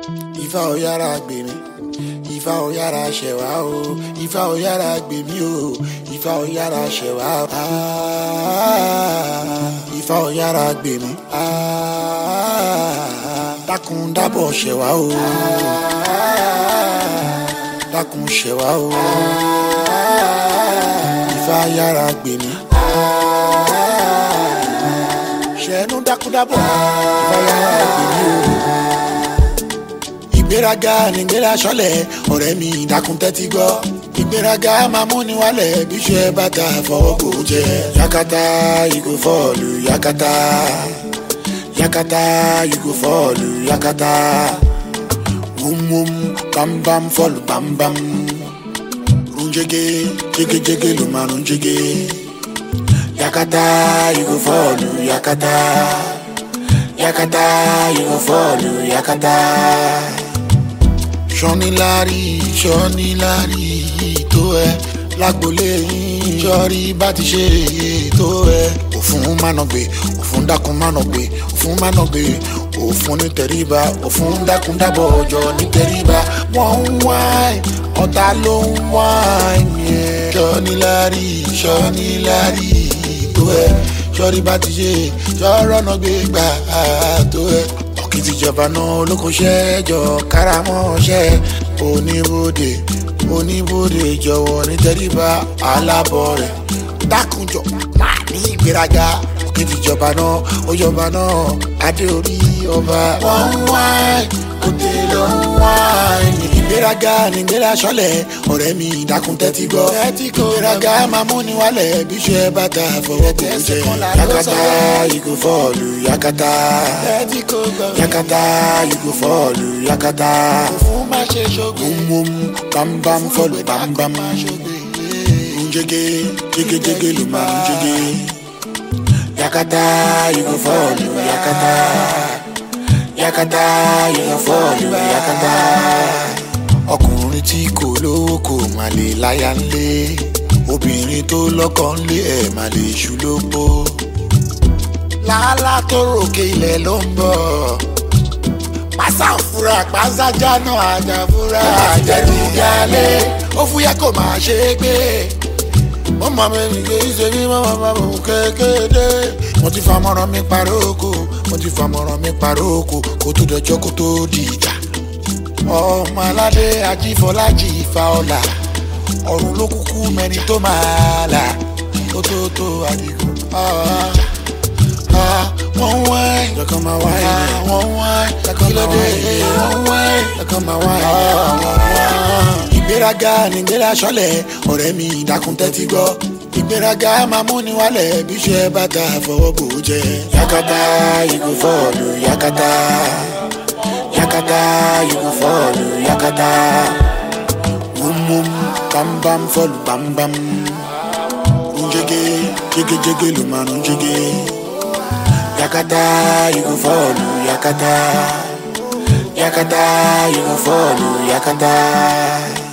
Ifá ò yára gbè mí, Ifá ò yára ṣẹ̀wá o, Ifá ò yára gbè mí o, Ifá ò yára ṣẹ̀wá o. Ifá ò yára gbè mí, dákun dábọ̀ ṣẹ̀wá o, dákun ṣẹ̀wá o. Ifá yára gbè mí, ṣẹ̀nu dákun dábọ̀, Ifá yára gbè mí o. Ìgbéraga nìgbéra ṣọlẹ̀, ọ̀rẹ́ mi dákun tẹ́tí gbọ́. Ìgbéraga máa mú ni wálẹ̀ bí iṣẹ́ bàtà fọwọ́ kò jẹ. Yakata you go fall, yakata, yakata you go fall, yakata. Wum wum bam bam fall bam bam. Runjege jege jege lo ma runjege. Yakata you go fall, yakata, yakata you go fall, yakata. Ṣọ́ni lárí tó ẹ lágbolé yín ṣọ́rí bá ti ṣe tó ẹ. Òfun mánà gbé, òfun dákun mánà gbé, òfun mánà gbé, òfun ní tẹríba, òfun dákun dábọ̀ ọjọ́ ní tẹríba. Wọ́n ń wáìn, ọ̀tá ló ń wáìn yẹn. Ṣọ́ni lárí tó ẹ ṣọ́rí bá ti ṣe ṣọ́rọ́ náà gbé gbà tó ẹ. Ìtìjọba náà olókoṣẹ́ jọ káramọ́ṣẹ́ oníbodè jọ̀wọ́ nítẹríba alábọ̀ rẹ̀ dákunjọ máa ní ìgbéraga. Ìtìjọba náà ojọba náà adé orí ọba. Wọ́n ń wáìn òde ló ń wáìn. Ìgbéraga nìgbéra ṣọlẹ̀, ọ̀rẹ́ mi dákun tẹ́tí gbọ́. Ìgbéraga máa mú ni wálẹ̀ bí iṣẹ́ bàtà fọwọ́ kò jẹ. Yakata you go fall, yakata, yakata you go fall, yakata. Wum wum bam bam fall bam bam. Runjege jege jege lo ma runjege. Yakata you go fall, yakata, yakata you go fall, yakata. Ọkùnrin tí kò lówó kò má lè láyà ńlé, obìnrin tó lọ́kọ ńlé ẹ̀ má lè ṣú lópó. Làálàá tó ròkè ilẹ̀ ló ń bọ̀, pásá òfúra pásá jáná àjàfúra àjẹdùgálé, ó fúyẹ́ kò máa ṣe é gbé. Mo mọ̀ mi gbé ìṣèlú mọ́ kékeré. Mo ti fa mọ́ràn mi parókò, mo ti fa mọ́ràn mi parókò, kó tó dọjọ́ kó tó di ìjà. Ọmọ aládé ajífọlájì Ifá ọ̀la, ọ̀run ló kúkú mẹ́ni tó máa là, tó Àdìgún. Wọ́n wáìn lọ́kàn máa wáìn, wọ́n wáìn kí ló dé, wọ́n wáìn lọ́kàn máa wáìn. Ìgbéraga nìgbéra ṣọlẹ̀, ọ̀rẹ́ mi dákun tẹ́tí gbọ́. Ìgbéraga máa mú ni wálẹ̀ bí iṣẹ́ bàtà fọwọ́ kò jẹ. Yakata you go fall, yakata, yakata you go fall, yakata. Wum wum bam bam fall bam bam. Runjege jege jege lo ma runjege. Yakata you go fall, yakata, yakata you go fall, yakata.